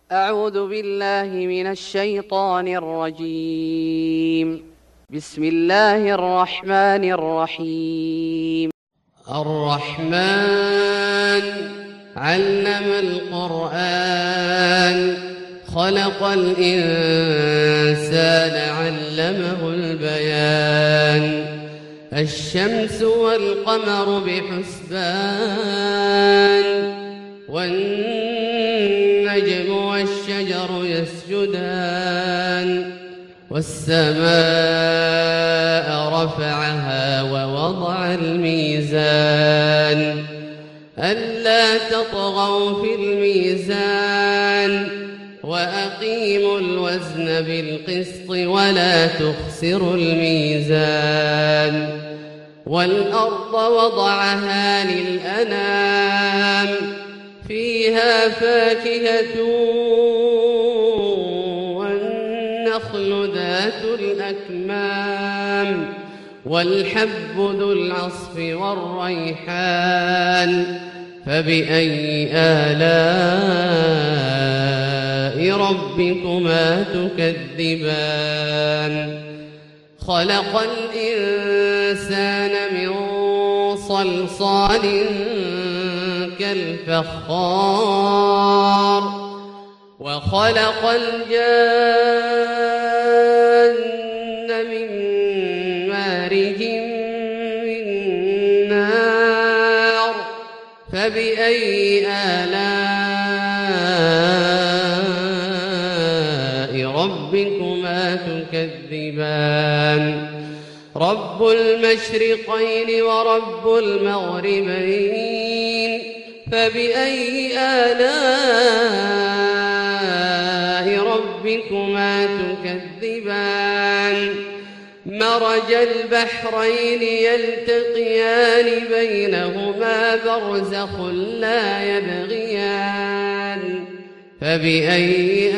أعوذ بالله من الشيطان الرجيم. بسم الله الرحمن الرحيم. الرحمن علم القرآن خلق الإنسان علمه البيان الشمس والقمر بحسبان والنجم والشجر يسجدان والسماء رفعها ووضع الميزان ألا تطغوا في الميزان وأقيموا الوزن بالقسط ولا تخسروا الميزان والأرض وضعها للأنام فيها فاكهة والنخل ذات الأكمام والحب ذو العصف والريحان فبأي آلاء ربكما تكذبان خلق الإنسان من صلصال كالفخار وخلق الجان من مارج من نار فبأي آلاء ربكما تكذبان رب المشرقين ورب المغربين فبأي آلاء ربكما تكذبان مرج البحرين يلتقيان بينهما برزخ لا يبغيان فبأي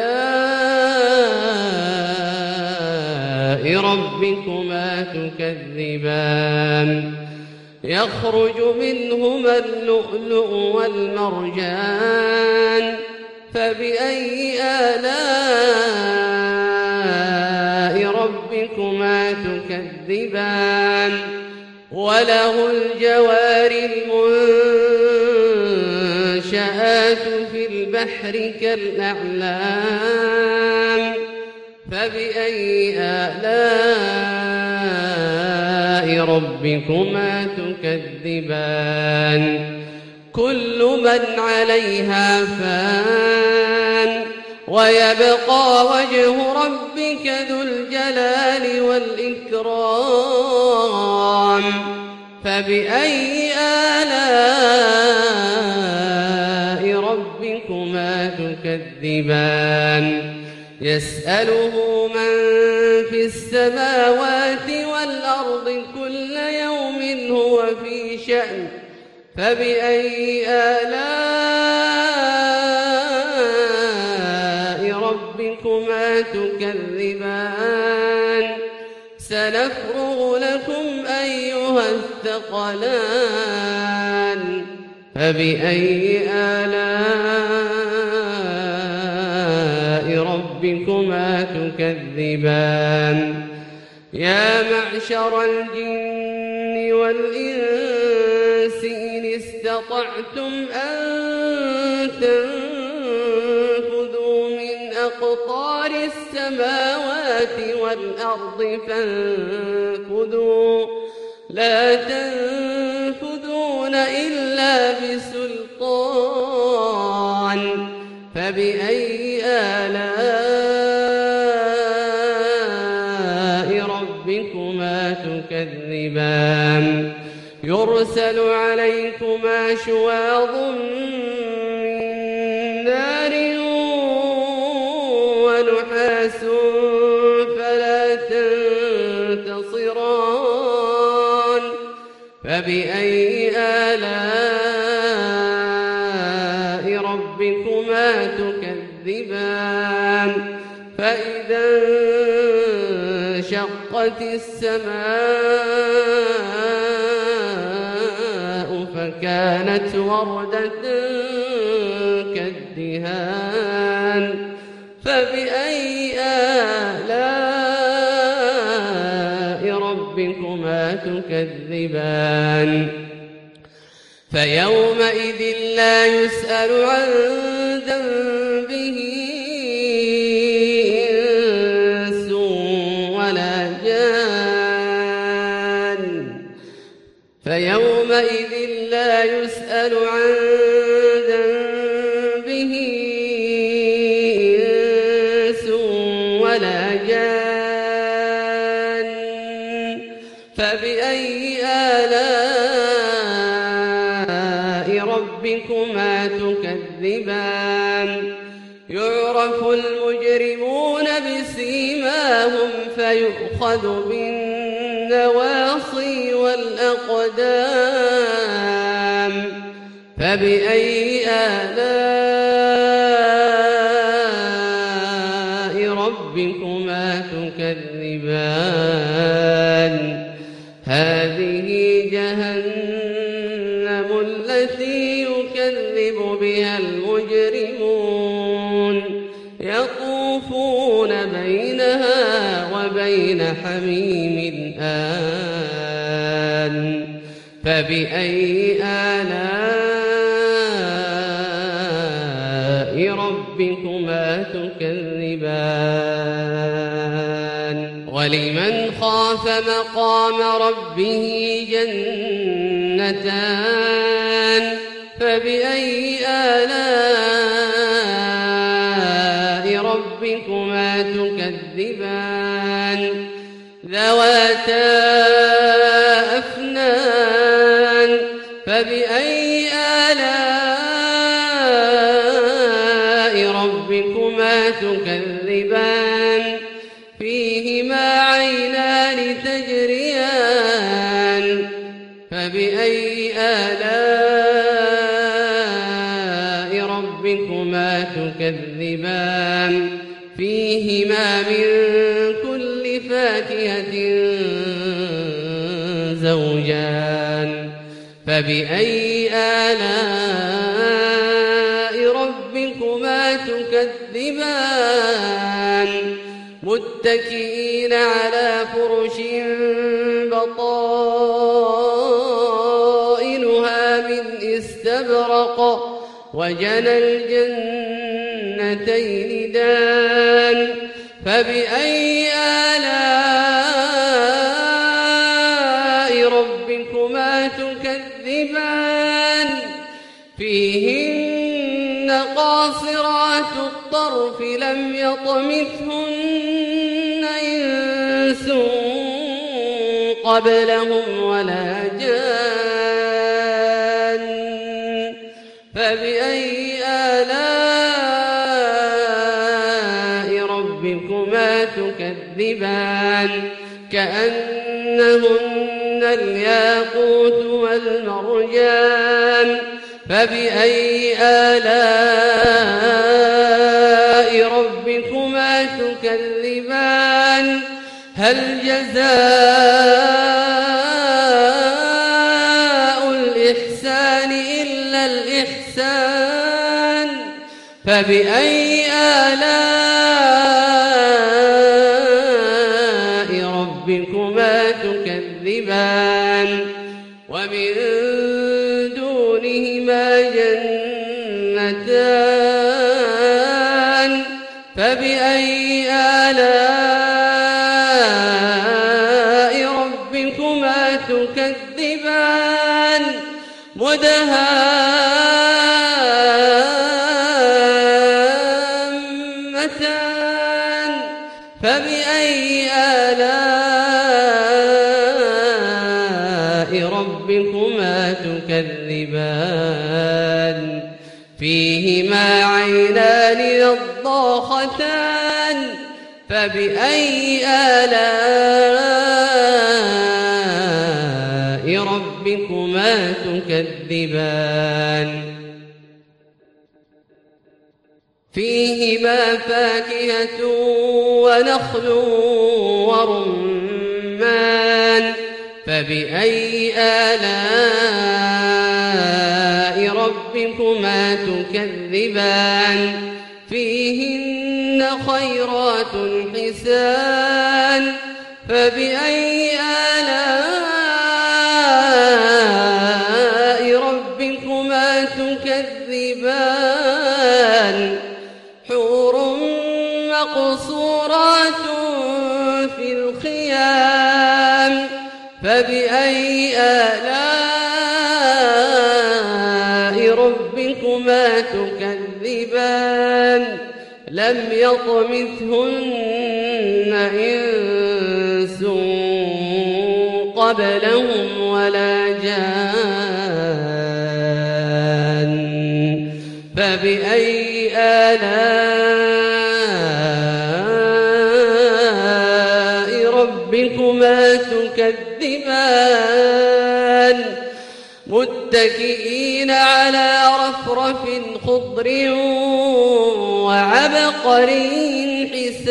آلاء ربكما تكذبان يخرج منهما اللؤلؤ والمرجان فبأي آلاء ربكما تكذبان وله الجوار المنشآت في البحر كالأعلام فبأي آلاء ربكما تكذبان كل من عليها فان ويبقى وجه ربك ذو الجلال والإكرام فبأي آلاء ربكما تكذبان يسأله من في السماوات والأرض كل يوم هو في شأن فبأي آلاء ربكما تكذبان سنفرغ لكم أيها الثقلان فبأي آلاء ربكما تكذبان يا معشر الجن والإنس إن استطعتم أن تنفذوا من أقطار السماوات والأرض فانفذوا لا تنفذون إلا بسلطان فبأي آلاء ربكما تكذبان يرسل عليكما شواظ من نار ونحاس فلا تنتصران فبأي آلاء ربكما تكذبان فإذا انشقت السماء فكانت وردة كالدهان فبأي آلاء ربكما تكذبان فيومئذ لا يسأل عن ذنبه إنس ولا جان فيومئذ لا يسأل عن ذنبه إنس ولا جان فبأي آلاء ربكما تكذبان يعرف المجرمون بسيماهم فيؤخذ بالنواصي والأقدام فبأي آلاء ربكما تكذبان هذه جهنم التي يكذب بها المجرمون يطوفون بينها وبين حميم آن فبأي آلاء ربكما تكذبان ولمن خاف مقام ربه جنتان فبأي آلاء ربكما تكذبان ذواتا أفنان فبأي آلاء ربكما تكذبان فيهما عينان تجريان فبأي آلاء ربكما تكذبان فيهما من كل فاكهة زوجان فبأي آلاء ربكما تكذبان متكئين على فرش بطائنها من استبرق وجنى الجنتين دان فبأي آلاء ربكما تكذبان فيهن قاصرات الطرف لم يطمثهن إنس قبلهم ولا جان فبأي آلاء ربكما تكذبان كأنهن الياقوت والمرجان فبأي آلاء ربكما تكذبان هل جزاء الإحسان إلا الإحسان فبأي آلاء ربكما تكذبان ومن دونهما جنتان فبأي آلاء ربكما تكذبان مدهامتان فبأي آلاء ربكما تكذبان فيهما عينان نضاختان فبأي آلاء ربكما تكذبان فيهما فاكهة ونخل ورمان فبأي آلاء ربكما تكذبان فيهن خيرات حسان فبأي آلاء ربكما تكذبان حور مقصورات في الخيام فبأي آلاء ربكما تكذبان لم يطمثهن إنس قبلهم ولا جان فبأي آلاء ربكما تكذبان متكئين على رفرف خضر وعبقري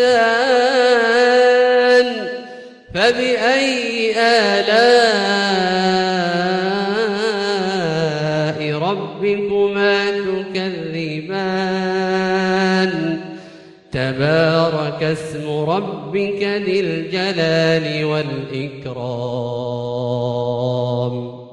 حسان فبأي آلاء ربكما تكذبان تبارك اسم ربك ذي الجلال والإكرام